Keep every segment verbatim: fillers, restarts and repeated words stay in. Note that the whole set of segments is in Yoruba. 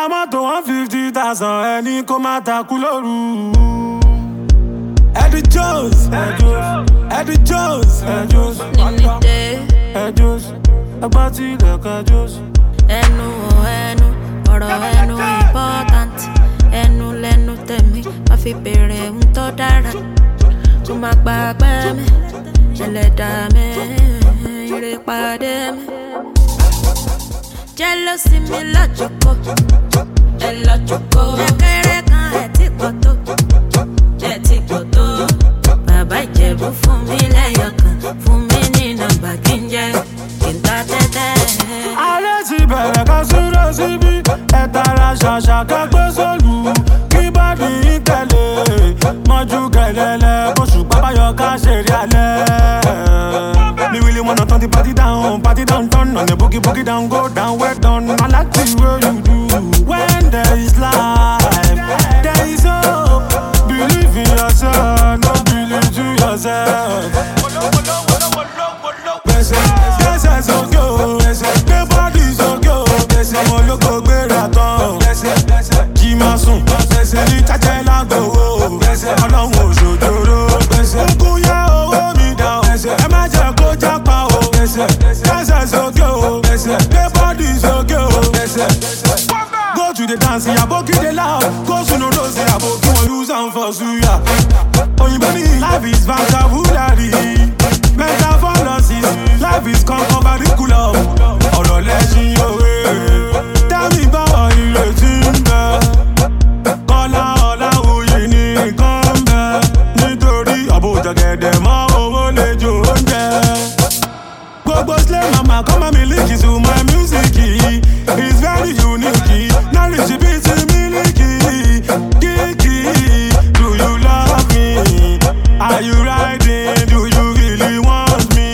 mọ́tò one fifty thousand ẹni kó má takú lóru. Eddie Jones, Eddie Jones, Eddie Jones, ẹgbẹ́ tí ilẹ̀kẹ̀ Jones. Ẹnu o ẹnu, ọ̀rọ̀ ẹnu important. Ẹnu lẹ́nu tẹ̀mí, má fi bèrè ń tọ́ dára. Kó má gbàgbé mi, ẹlẹ́dàá mi, ire pàdé mi. Jealousy mi lọ́jọ́kọ́, ẹ lọ́jọ́kọ́. Ẹ̀kẹ́rẹ́ kan ẹ̀ tí kò tó, ẹ̀ tí kò tó. Bàbá Ìjẹ̀bú fún mi lẹ́yọ̀kan, fún mi ní nọ́mbà kí n jẹ́ kí n ta tẹ́tẹ́. Alẹ́ ti bẹ̀rẹ̀ ká súré síbí, ẹ tara ṣàṣà kẹ́gbẹ́ sólù. Kí bọ́dì yín tẹ̀lé, mọ́jú kẹ̀lẹ́lẹ́, kóṣù pápáyọ̀ ká ṣeré alẹ́. Me really wanna turn the party down, party down, turn on the boogie, boogie down, go down, well done. I like the way you do. When there is life, there is hope. Believe in yourself, no believe to yourself. Yes, yes, yes, so go. The body so go. I'm a loco, great at all. Jimasun, the chacha lago. Along with Jojoro. Okuya, oh, me down. Imagine go japa, oh. Yes, yes, so go. The body so go. Go to the dance, ya boki the loud. Go to no rose, ya boki one use and for suya. Oh, you baby, life is vocabulary. Metaphorosis, life is curriculum. Ọ̀rọ̀ lẹ́sìn òwe. Tẹ́mi báwa ìrètí ń bẹ. Kọ́lá Ọláwuyì ní nǹkan ń bẹ. Nítorí àbójọ̀gẹ̀dẹ̀ mọ́ owó lè jò oúnjẹ. Gbogbo slay mama come and me link to my music. It's very unique. Now rich beat milky. Kiki, do you love me? Are you riding? Do you really want me?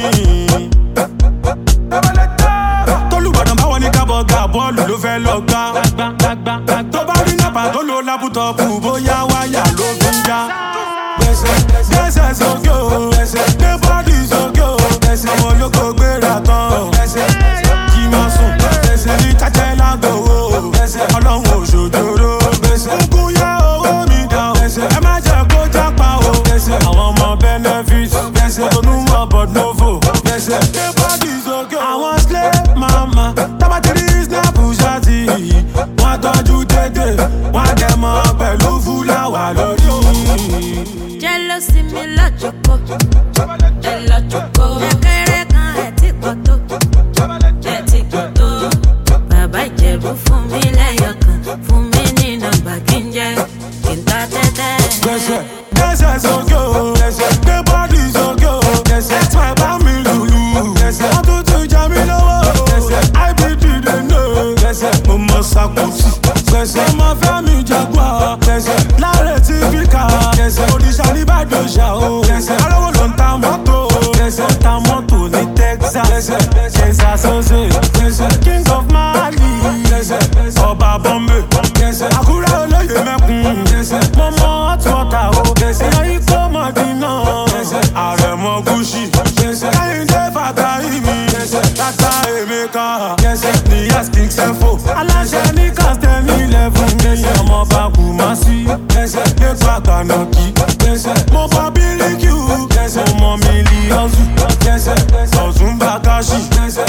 Tolúbàdàn báwọn ní kábọ̀ ga bọ́ọ̀lù ló fẹ́ lọ gbá. Tó bá rí nàpà tó lo lápútọ̀pù bóyá wáyà ló fi ń já. Gbẹ́sẹ̀ sókè o, the body sókè o. Ọmọ olóko gbéra tán. Kí máa sùn, ní cháchẹ́ lágbòwò. Ọlọ́run òṣòjòrò. Ogun yá owó mi dà o. Ẹ má jẹ́ kó jápa o. Àwọn ọmọ benefit. Onúmọ̀ but no fo. The body sókè o. Àwọn slay mama. Tábàtìrí snap ṣáàtì. Wọ́n tọ́jú dédé. Wọ́n dẹ̀ mọ́ pẹ̀lú fúláwà lórí. Jealousy mi lọ́jọ́kọ́, ẹ lọ́jọ́kọ́. Ẹ̀kẹ́rẹ́ kan ẹ̀ tí kò tó, ẹ̀ tí kò tó. Bàbá Ìjẹ̀bú fún mi lẹ́yọ̀kan, fún mi ní nọ́mbà kí n jẹ́ kí n ta tẹ́tẹ́. Gbẹ́sẹ̀ gbẹ́sẹ̀ sókè o, the body sókè o. Ẹ̀tún ẹ̀ bá mi lùlù, wọ́n tún tún jẹ mí lówó. I B D dey know, mo mọ Sakusi. Ọmọ Fẹ́mi Jaguar, Láre tí Bíkà. Òrìṣà ní Bàdóṣà o. Arówó ló ń ta mọ́tò, ó ta mọ́tò ní Texas. Texas Ose, King of Mali, Ọba Bombay. Àkúrẹ́ olóyè mẹ́kun, mo mọ hot water o. Èèyàn yìí kó Mọ̀dínà, Àrẹ̀mọ Gúúsì. Kẹ́hìndé Fàtáìmì, Tata Emeka, Níyàs King Sefo. Aláṣẹ ní Kastẹ́mì eleven ní ọmọ Bàkùmásí. Lẹ́kọ̀ọ́ Àgbànàkí, mo bá Bíríkì, mo mọ Mílíọ̀sù. Ọ̀tún Bàkàṣì,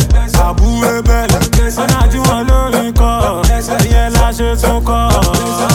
Àbú Ebẹ̀lẹ̀. Ọ̀nà àjíwọ̀n lórí kọ́, ìyẹn la ṣe tún kọ́.